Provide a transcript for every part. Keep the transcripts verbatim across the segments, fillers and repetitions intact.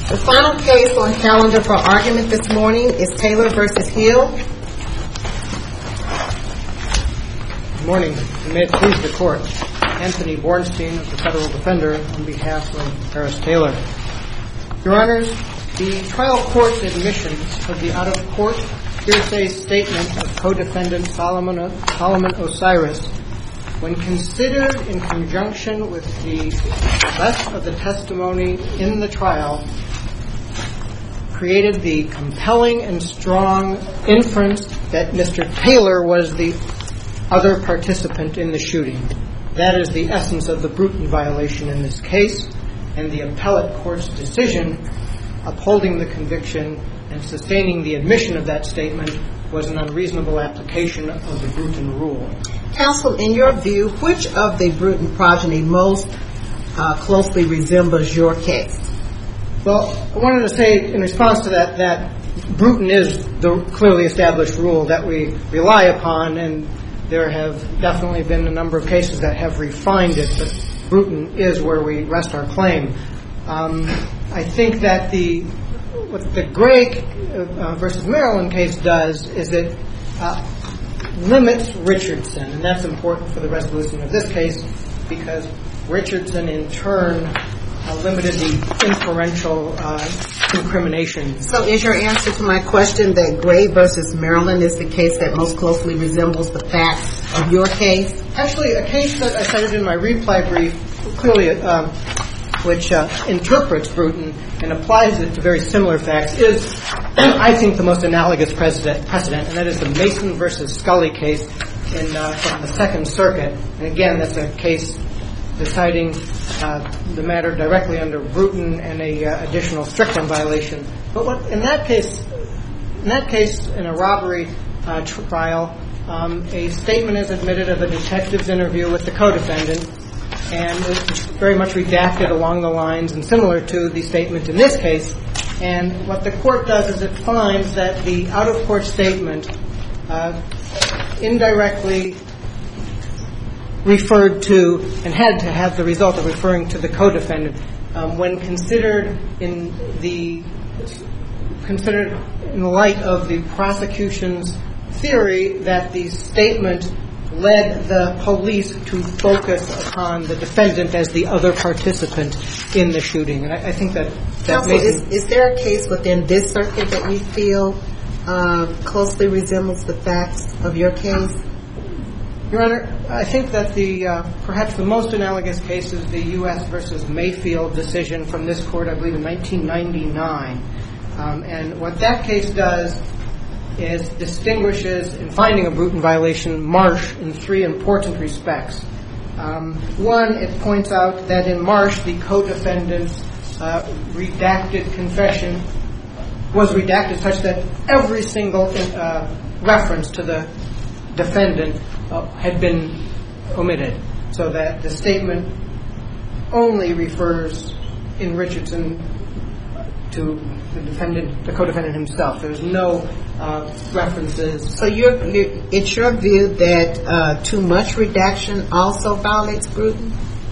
The final case on calendar for argument this morning is Taylor v. Hill. Good morning. May it please the Court. Anthony Bornstein of the Federal Defender on behalf of Paris Taylor. Your Honors, the trial court's admission of the out-of-court hearsay statement of co-defendant Solomon, Solomon Osiris, when considered in conjunction with the rest of the testimony in the trial, created the compelling and strong inference that Mister Taylor was the other participant in the shooting. That is the essence of the Bruton violation in this case, and the appellate court's decision upholding the conviction and sustaining the admission of that statement was an unreasonable application of the Bruton rule. Counsel, in your view, which of the Bruton progeny most uh, closely resembles your case? Well, I wanted to say in response to that that Bruton is the clearly established rule that we rely upon, and there have definitely been a number of cases that have refined it, but Bruton is where we rest our claim. Um, I think that the what the Gray uh, versus Maryland case does is it uh, limits Richardson, and that's important for the resolution of this case because Richardson in turn uh, limited the inferential uh, incrimination. So is your answer to my question that Gray versus Maryland is the case that most closely resembles the facts of your case? Actually, a case that I cited in my reply brief clearly um, which uh, interprets Bruton and applies it to very similar facts is, I think, the most analogous precedent, precedent and that is the Mason versus Scully case in uh, from the Second Circuit. And again, that's a case deciding uh, the matter directly under Bruton and a uh, additional Strickland violation. But what, in that case, in that case, in a robbery uh, trial, um, a statement is admitted of a detective's interview with the co-defendant, and it's very much redacted along the lines and similar to the statement in this case. And what the court does is it finds that the out-of-court statement uh, indirectly referred to and had to have the result of referring to the co-defendant um, when considered in the considered in light of the prosecution's theory that the statement led the police to focus upon the defendant as the other participant in the shooting. And I, I think that that Counsel, is, is there a case within this circuit that you feel uh, closely resembles the facts of your case? Your Honor, I think that the uh, perhaps the most analogous case is the U S versus Mayfield decision from this court, I believe, in nineteen ninety-nine. Um, and what that case does is distinguishes, in finding a Bruton violation, Marsh in three important respects. Um, one, it points out that in Marsh, the co-defendant's uh, redacted confession was redacted such that every single uh, reference to the defendant uh, had been omitted, so that the statement only refers in Richardson to the defendant, the co-defendant himself. There's no uh, references. So you're, you're, it's your view that uh, too much redaction also violates Bruton?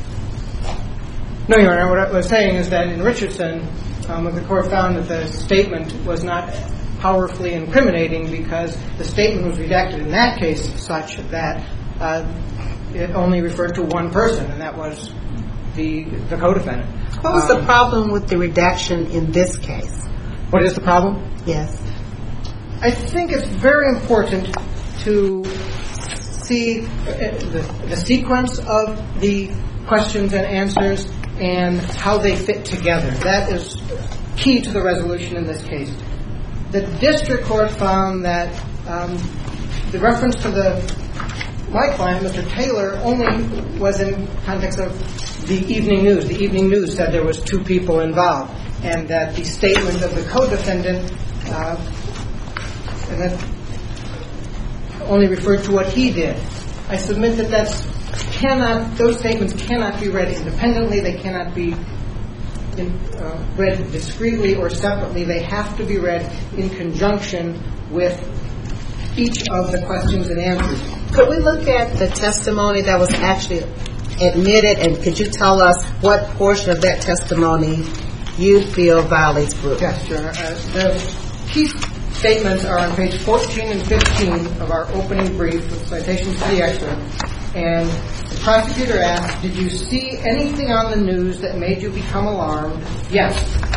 No, Your Honor. What I was saying is that in Richardson, um, the court found that the statement was not powerfully incriminating because the statement was redacted in that case such that uh, it only referred to one person, and that was the the co-defendant. What was um, the problem with the redaction in this case? What is the problem? Yes. I think it's very important to see the, the sequence of the questions and answers and how they fit together. That is key to the resolution in this case. The district court found that um, the reference to the my client, Mister Taylor, only was in context of the evening news. The evening news said there was two people involved, and that the statement of the co-defendant uh, and that only referred to what he did. I submit that that's cannot; those statements cannot be read independently. They cannot be in, uh, read discreetly or separately. They have to be read in conjunction with each of the questions and answers. Could we look at the testimony that was actually admitted, and could you tell us what portion of that testimony you feel violates Bruton? Yes, Your Honor. Uh, the key statements are on page fourteen and fifteen of our opening brief with citations to the excerpt. And the prosecutor asked, did you see anything on the news that made you become alarmed? Yes,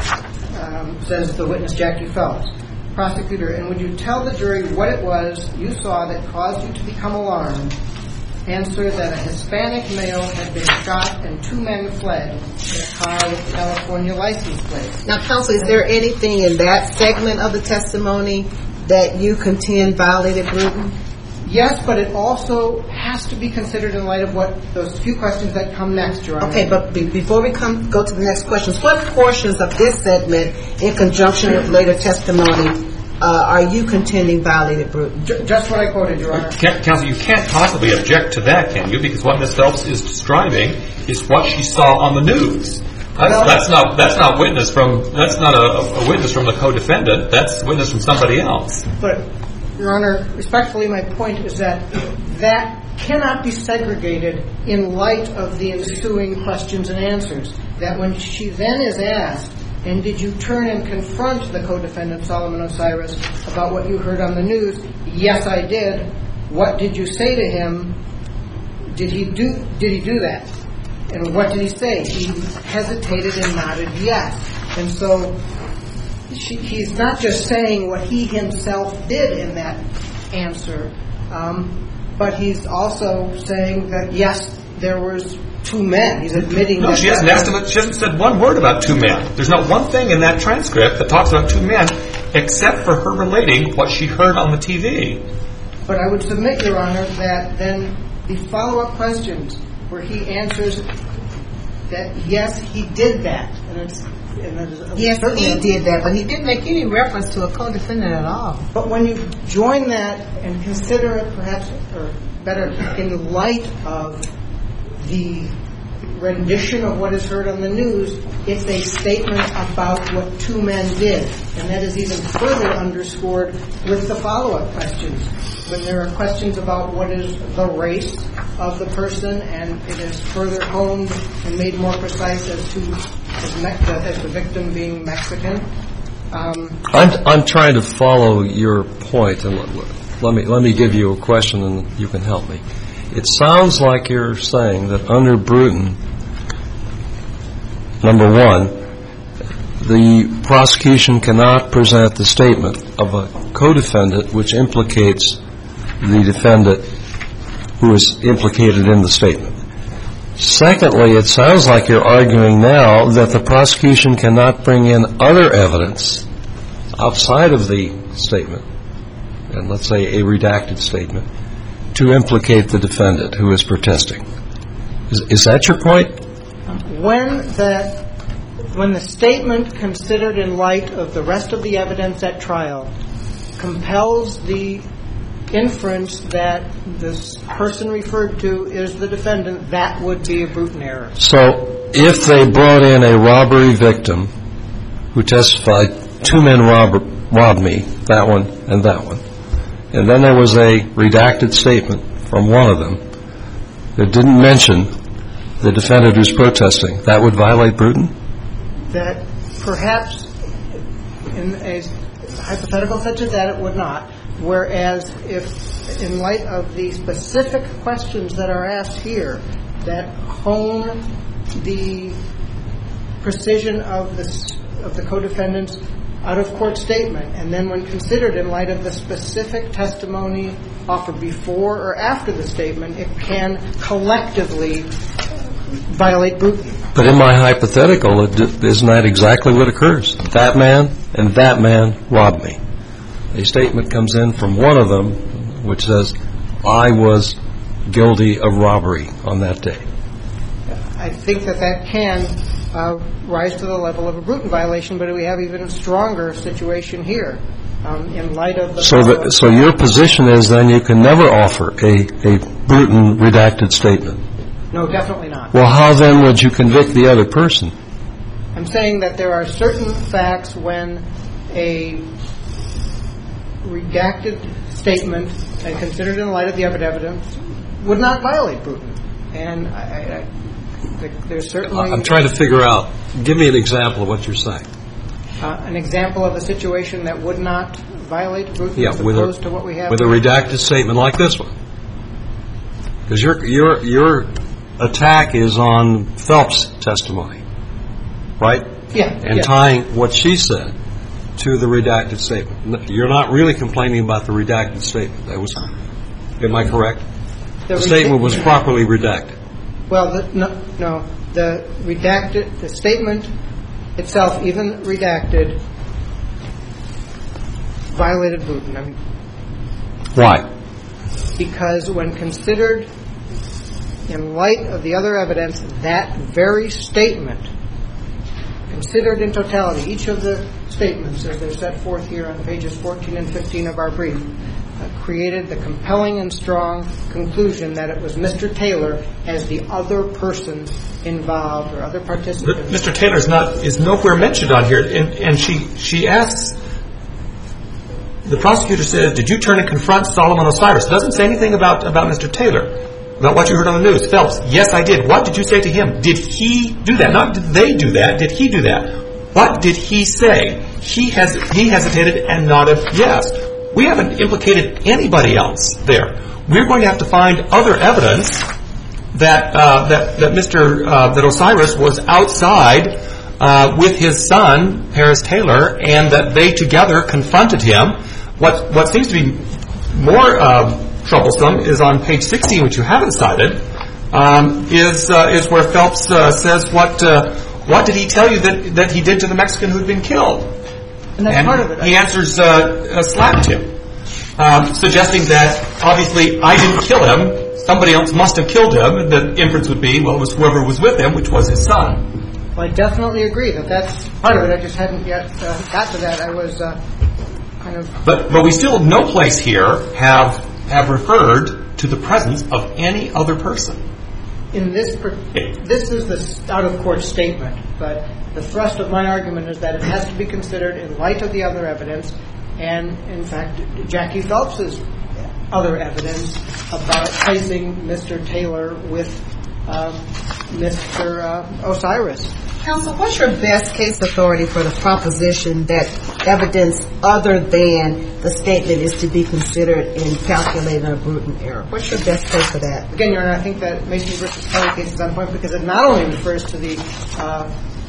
um, says the witness, Jackie Phelps. Prosecutor, and would you tell the jury what it was you saw that caused you to become alarmed? Answer, that a Hispanic male had been shot and two men fled in a car with California license plates. Now, counsel, is there anything in that segment of the testimony that you contend violated Bruton? Yes, but it also has to be considered in light of what those few questions that come next, Your Honor. Okay, but be, before we come go to the next questions, what portions of this segment, in conjunction with later testimony, uh, are you contending violated Bruton? J- just what I quoted, Your Honor. Counsel, you can't possibly object to that, can you? Because what Miz Phelps is describing is what she saw on the news. That's, well, that's not that's not witness from that's not a, a witness from the co-defendant. That's witness from somebody else. But, Your Honor, respectfully, my point is that that cannot be segregated in light of the ensuing questions and answers. That when she then is asked, and did you turn and confront the co-defendant, Solomon Osiris, about what you heard on the news? Yes, I did. What did you say to him? Did he do, did he do that? And what did he say? He hesitated and nodded yes. And so She, he's not just saying what he himself did in that answer, um, but he's also saying that, yes, there was two men. He's admitting no, that. She hasn't, asked him, she hasn't said one word about two men. There's not one thing in that transcript that talks about two men except for her relating what she heard on the T V. But I would submit, Your Honor, that then the follow-up questions where he answers that, yes, he did that. And it's Yes, he did that, but he didn't make any reference to a co-defendant at all. But when you join that and consider it perhaps, or better, in light of the rendition of what is heard on the news, it's a statement about what two men did. And that is even further underscored with the follow-up questions. When there are questions about what is the race of the person, and it is further honed and made more precise as to as, Me- as the victim being Mexican. Um, I'm I'm trying to follow your point, and let, let me let me give you a question, and you can help me. It sounds like you're saying that under Bruton, number one, the prosecution cannot present the statement of a co-defendant which implicates the defendant who is implicated in the statement. Secondly, it sounds like you're arguing now that the prosecution cannot bring in other evidence outside of the statement, and let's say a redacted statement, to implicate the defendant who is protesting. Is, is that your point? When that, when the statement considered in light of the rest of the evidence at trial compels the inference that this person referred to is the defendant, that would be a Bruton error. So if they brought in a robbery victim who testified, two men rob, robbed me, that one and that one, and then there was a redacted statement from one of them that didn't mention the defendant who's protesting, that would violate Bruton? That perhaps in a hypothetical such as that, it would not. Whereas if, in light of the specific questions that are asked here that hone the precision of the, of the co-defendant's out-of-court statement, and then when considered in light of the specific testimony offered before or after the statement, it can collectively violate Bruton. But in my hypothetical, isn't that exactly what occurs? That man and that man robbed me. A statement comes in from one of them which says, I was guilty of robbery on that day. I think that that can uh, rise to the level of a Bruton violation, but we have even a stronger situation here um, in light of the... So, the, so your position is then you can never offer a, a Bruton redacted statement? No, definitely not. Well, how then would you convict the other person? I'm saying that there are certain facts when a redacted statement, and considered in light of the other evidence, would not violate Bruton. And I, I, There's certainly... I'm trying to figure out, give me an example of what you're saying. Uh, an example of a situation that would not violate Bruton Yeah, as with opposed a, to what we have... with a redacted statement like this one. Because your, your, your attack is on Phelps' testimony, right? Yeah. And yeah. tying what she said to the redacted statement. You're not really complaining about the redacted statement. That was, am I correct? The, the statement was properly redacted. Well, the, no, no. The redacted, the statement itself, even redacted, violated Bruton. I mean, why? Because when considered in light of the other evidence, that very statement, considered in totality, each of the statements, as they're set forth here on pages fourteen and fifteen of our brief, uh, created the compelling and strong conclusion that it was Mister Taylor as the other person involved or other participant. But Mister Taylor is not is nowhere mentioned on here, and, and she she asks. The prosecutor says, "Did you turn and confront Solomon Osiris?" It doesn't say anything about about Mister Taylor, about what you heard on the news. Phelps, yes, I did. What did you say to him? Did he do that? Not did they do that. Did he do that? What did he say? He has he hesitated and nodded yes. We haven't implicated anybody else there. We're going to have to find other evidence that uh, that that Mister Uh, that Osiris was outside uh, with his son Paris Taylor, and that they together confronted him. What what seems to be more uh, troublesome is on page sixteen, which you haven't cited, um, is uh, is where Phelps uh, says what uh, what did he tell you that that he did to the Mexican who'd been killed? And that's and part of it. He answers, uh, uh, slapped him, um, suggesting that obviously I didn't kill him. Somebody else must have killed him. And the inference would be, well, it was whoever was with him, which was his son. Well, I definitely agree that that's part of it. I just hadn't yet uh, got to that. I was uh, kind of... But but we still, no place here have have referred to the presence of any other person. In this, per- this is the out-of-court statement, but the thrust of my argument is that it has to be considered in light of the other evidence, and in fact, Jackie Phelps's other evidence about placing Mister Taylor with uh, Mister Uh, Osiris. Counsel, what's your best case authority for the proposition that evidence other than the statement is to be considered in calculating a Bruton error? What's your best case for that? Again, Your Honor, I think that Mason versus Kelly case is on point because it not only refers to the uh,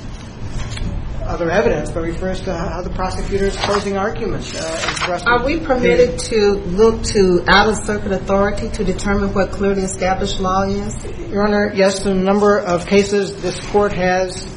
other evidence, but refers to how the prosecutor is closing arguments. Uh, Are we permitted to look to out-of-circuit authority to determine what clearly established law is? Your Honor, yes, in a number of cases, this Court has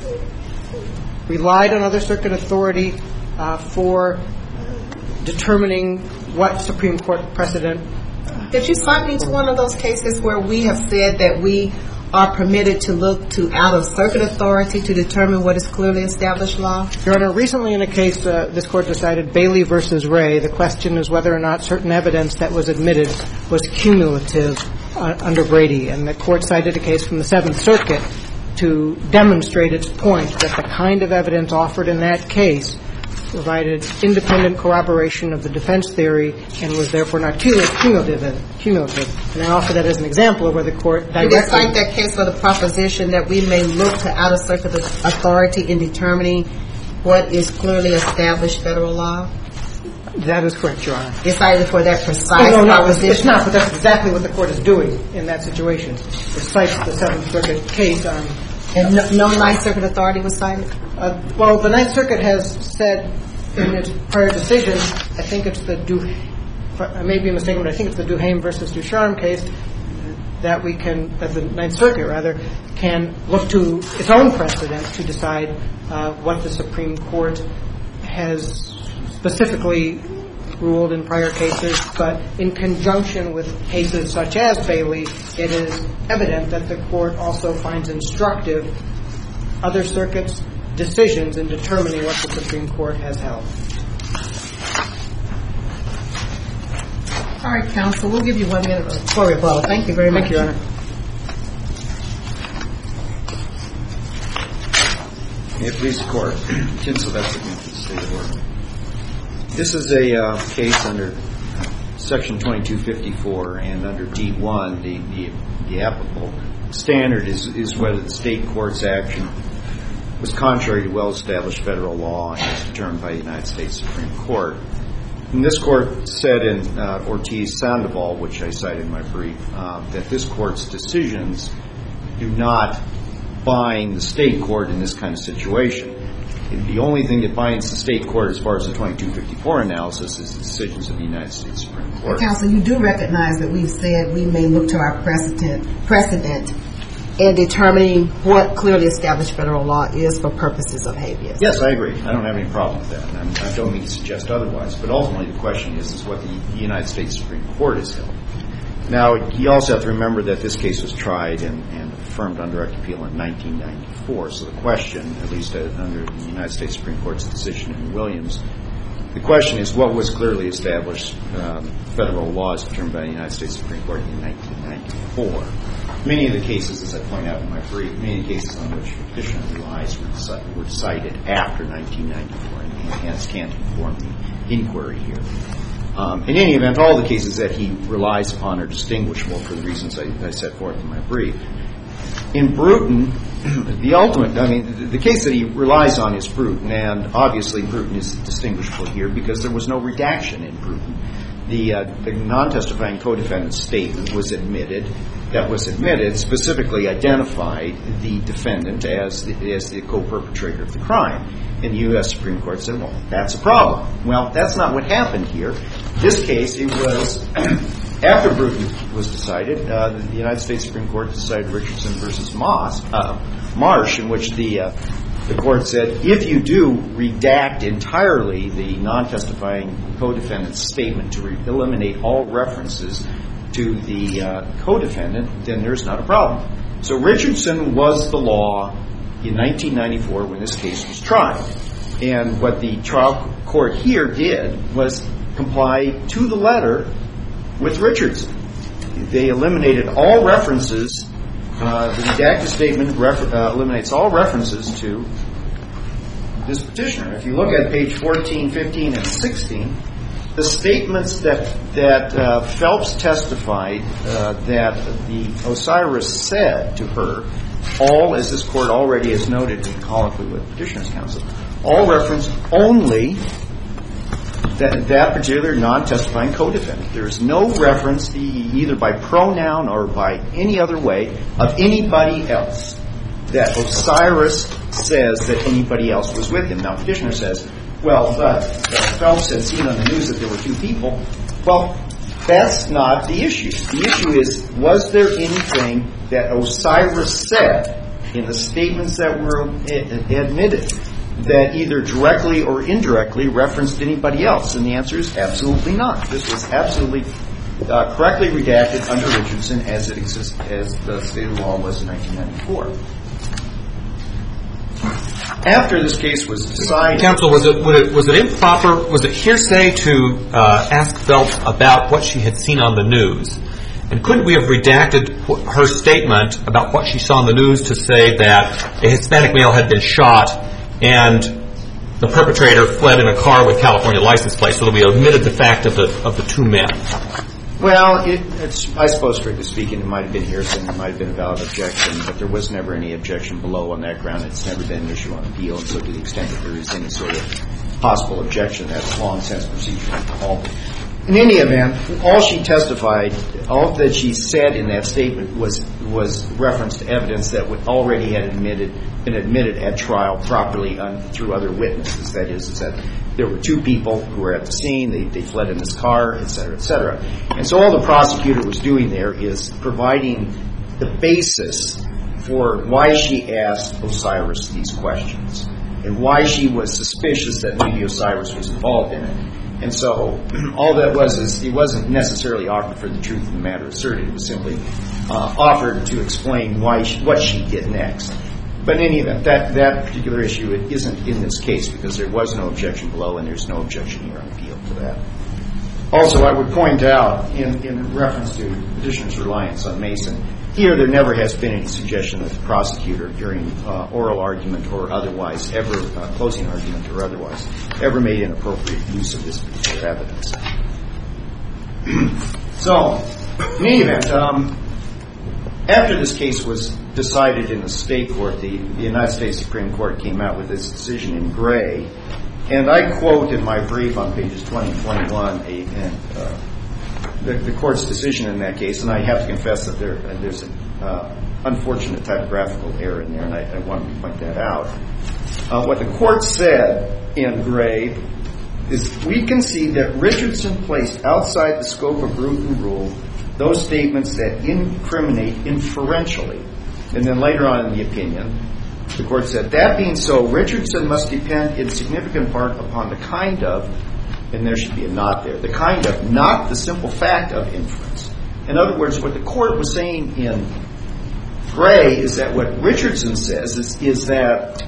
relied on other circuit authority uh, for determining what Supreme Court precedent. Did you cite me to one of those cases where we have said that we are permitted to look to out-of-circuit authority to determine what is clearly established law? Your Honor, recently in a case, uh, this Court decided Bailey versus Ray. The question is whether or not certain evidence that was admitted was cumulative uh, under Brady. And the Court cited a case from the Seventh Circuit to demonstrate its point that the kind of evidence offered in that case provided independent corroboration of the defense theory and was therefore not cumulative. cumulative. And I offer that as an example of where the Court directly... Did you cite that case for the proposition that we may look to out-of-circuit authority in determining what is clearly established federal law? That is correct, Your Honor. You cited for that precise no, no, proposition? No, it's not, but that's exactly what the Court is doing in that situation. It cites the Seventh Circuit case on... And no, no Ninth Circuit authority was cited? Uh, well, the Ninth Circuit has said in its prior decision, I think it's the Du, I may be mistaken, but I think it's the Duhame versus Ducharme case that we can, that the Ninth Circuit rather, can look to its own precedent to decide uh, what the Supreme Court has specifically ruled in prior cases, but in conjunction with cases such as Bailey, it is evident that the Court also finds instructive other circuits' decisions in determining what the Supreme Court has held. All right, counsel, we'll give you one minute for rebuttal. Thank you very much. Thank you, Your Honor. May it please the Court. Tim Sylvester, the State of Oregon. This is a uh, case under Section twenty-two fifty-four, and under D one, the, the, the applicable standard is, is whether the state court's action was contrary to well-established federal law and as determined by the United States Supreme Court. And this court said in uh, Ortiz-Sandoval, which I cited in my brief, uh, that this court's decisions do not bind the state court in this kind of situation. The only thing that binds the state court as far as the twenty-two fifty-four analysis is the decisions of the United States Supreme Court. Counsel, you do recognize that we've said we may look to our precedent, precedent in determining what clearly established federal law is for purposes of habeas. Yes, I agree. I don't have any problem with that. And I don't mean to suggest otherwise. But ultimately the question is, is what the United States Supreme Court has held. Now, you also have to remember that this case was tried and, and affirmed on direct appeal in nineteen ninety-four. So the question, at least uh, under the United States Supreme Court's decision in Williams, the question is what was clearly established um, federal law as determined by the United States Supreme Court in nineteen ninety-four. Many of the cases, as I point out in my brief, many of the cases on which the petitioner relies were, were decided after nineteen ninety-four and hence can't inform the inquiry here. Um, in any event, all the cases that he relies upon are distinguishable for the reasons I, I set forth in my brief. In Bruton, the ultimate, I mean, the, the case that he relies on is Bruton, and obviously Bruton is distinguishable here because there was no redaction in Bruton. The, uh, the non-testifying co-defendant's statement was admitted, that was admitted specifically identified the defendant as the, as the co-perpetrator of the crime. And the U S Supreme Court said, well, that's a problem. Well, that's not what happened here. This case, it was after Bruton was decided, uh, the United States Supreme Court decided Richardson versus Moss, uh, Marsh, in which the uh, the court said, if you do redact entirely the non-testifying co-defendant's statement to re- eliminate all references to the uh, co-defendant, then there's not a problem. So Richardson was the law in nineteen ninety-four when this case was tried. And what the trial court here did was comply to the letter with Richardson. They eliminated all references, uh, the redacted statement refer- uh, eliminates all references to this petitioner. If you look at page fourteen, fifteen, and sixteen, the statements that that uh, Phelps testified uh, that the Osiris said to her, all, as this court already has noted in colloquy with Petitioner's Counsel, all reference only that, that particular non-testifying co-defendant. There is no reference, either by pronoun or by any other way, of anybody else that Osiris says that anybody else was with him. Now, Petitioner says, well, but uh, Phelps had seen on the news that there were two people. Well, that's not the issue. The issue is, was there anything that Osiris said in the statements that were admitted that either directly or indirectly referenced anybody else? And the answer is absolutely not. This was absolutely uh, correctly redacted under Richardson as it exists, as the state of the law was in nineteen ninety-four. After this case was decided, Counsel, was it, was it was it improper? Was it hearsay to uh, ask Phelps about what she had seen on the news? And couldn't we have redacted her statement about what she saw on the news to say that a Hispanic male had been shot and the perpetrator fled in a car with California license plates, so that we omitted the fact of the of the two men? Well, it, it's, I suppose, strictly speaking, it might have been hearsay and it might have been a valid objection, but there was never any objection below on that ground. It's never been an issue on appeal, and so to the extent that there is any sort of possible objection, that's long since procedurally called. In any event, all she testified, all that she said in that statement was was reference to evidence that would already had admitted been admitted at trial properly un, through other witnesses. That is, is that there were two people who were at the scene, they, they fled in this car, et cetera, et cetera. And so all the prosecutor was doing there is providing the basis for why she asked Osiris these questions and why she was suspicious that maybe Osiris was involved in it. And so all that was is it wasn't necessarily offered for the truth of the matter asserted. It was simply uh, offered to explain why she, what she did next. But in any event, that, that particular issue it isn't in this case because there was no objection below and there's no objection here on appeal to that. Also, I would point out in, in reference to Petitioner's reliance on Mason, here there never has been any suggestion that the prosecutor during uh, oral argument or otherwise, ever uh, closing argument or otherwise, ever made inappropriate use of this particular evidence. So, in any event, um, after this case was decided in the state court, the, the United States Supreme Court came out with its decision in Gray. And I quote in my brief on pages twenty and twenty-one a, and, uh, the, the court's decision in that case, and I have to confess that there, uh, there's an uh, unfortunate typographical error in there, and I, I want to point that out. Uh, what the court said in Gray is, we concede that Richardson placed outside the scope of Bruton rule those statements that incriminate inferentially. And then later on in the opinion, the court said, that being so, Richardson must depend in significant part upon the kind of, and there should be a not there, the kind of, not the simple fact of inference. In other words, what the court was saying in Gray is that what Richardson says is, is that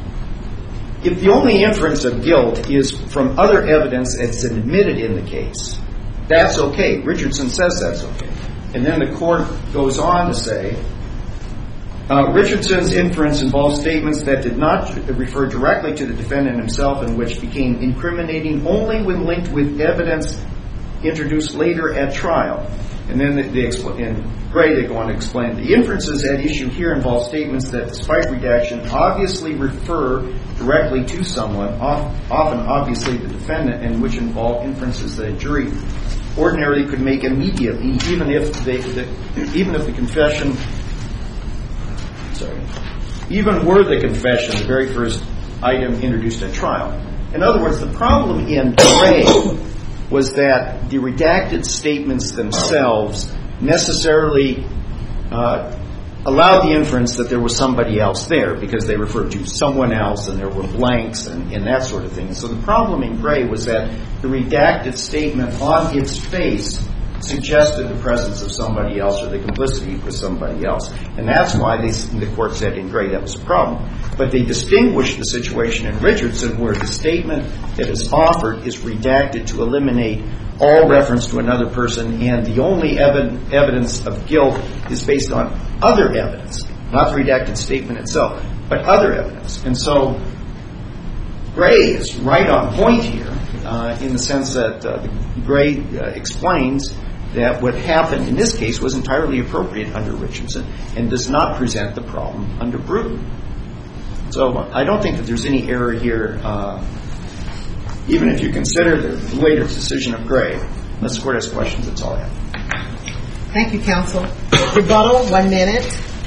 if the only inference of guilt is from other evidence that's admitted in the case, that's okay. Richardson says that's okay. And then the court goes on to say, uh, Richardson's inference involves statements that did not refer directly to the defendant himself and which became incriminating only when linked with evidence introduced later at trial. And then they, they expl- in Gray they go on to explain the inferences at issue here involve statements that, despite redaction, obviously refer directly to someone, often obviously the defendant, and which involve inferences that a jury ordinarily could make immediately, even if they, the, even if the confession, sorry, even were the confession the very first item introduced at trial. In other words, the problem in Gray was that the redacted statements themselves necessarily uh, allowed the inference that there was somebody else there because they referred to someone else and there were blanks and, and that sort of thing. And so the problem in Gray was that the redacted statement on its face suggested the presence of somebody else or the complicity with somebody else. And that's why they, the court said in Gray that was a problem. But they distinguished the situation in Richardson where the statement that is offered is redacted to eliminate all reference to another person, and the only ev- evidence of guilt is based on other evidence, not the redacted statement itself, but other evidence. And so Gray is right on point here uh, in the sense that uh, Gray uh, explains that what happened in this case was entirely appropriate under Richardson and does not present the problem under Bruton. So I don't think that there's any error here, uh, even if you consider the later decision of Gray. Unless the court has questions, that's all I have. Thank you, counsel. Rebuttal, one minute.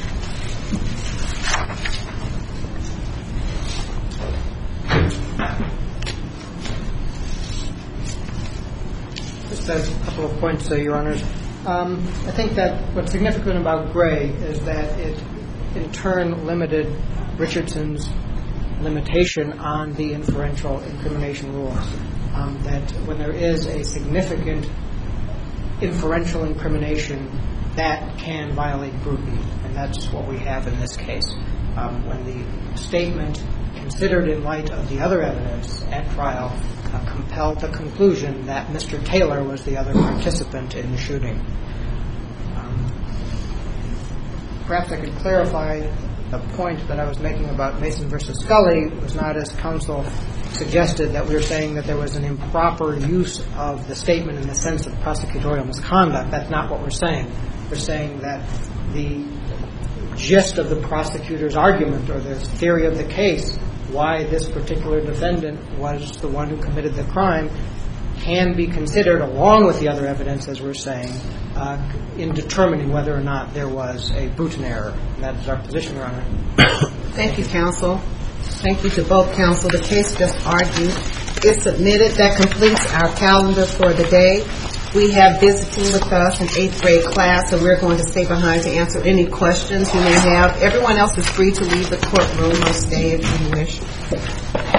Just a couple of points there, Your Honors. Um, I think that what's significant about Gray is that it, in turn, limited Richardson's limitation on the inferential incrimination rules. Um, that when there is a significant inferential incrimination, that can violate Bruton, and that's what we have in this case. Um, when the statement, considered in light of the other evidence at trial, uh, compelled the conclusion that Mister Taylor was the other participant in the shooting. Um, perhaps I could clarify the point that I was making about Mason versus Scully was not, as counsel suggested, that we were saying that there was an improper use of the statement in the sense of prosecutorial misconduct. That's not what we're saying. We're saying that the gist of the prosecutor's argument or the theory of the case, why this particular defendant was the one who committed the crime, can be considered along with the other evidence, as we're saying, uh, in determining whether or not there was a Bruton error. That is our position, Your Honor. Thank you, counsel. Thank you to both counsel. The case just argued is submitted. That completes our calendar for the day. We have visiting with us an eighth grade class, and we're going to stay behind to answer any questions you may have. Everyone else is free to leave the courtroom or stay if you wish.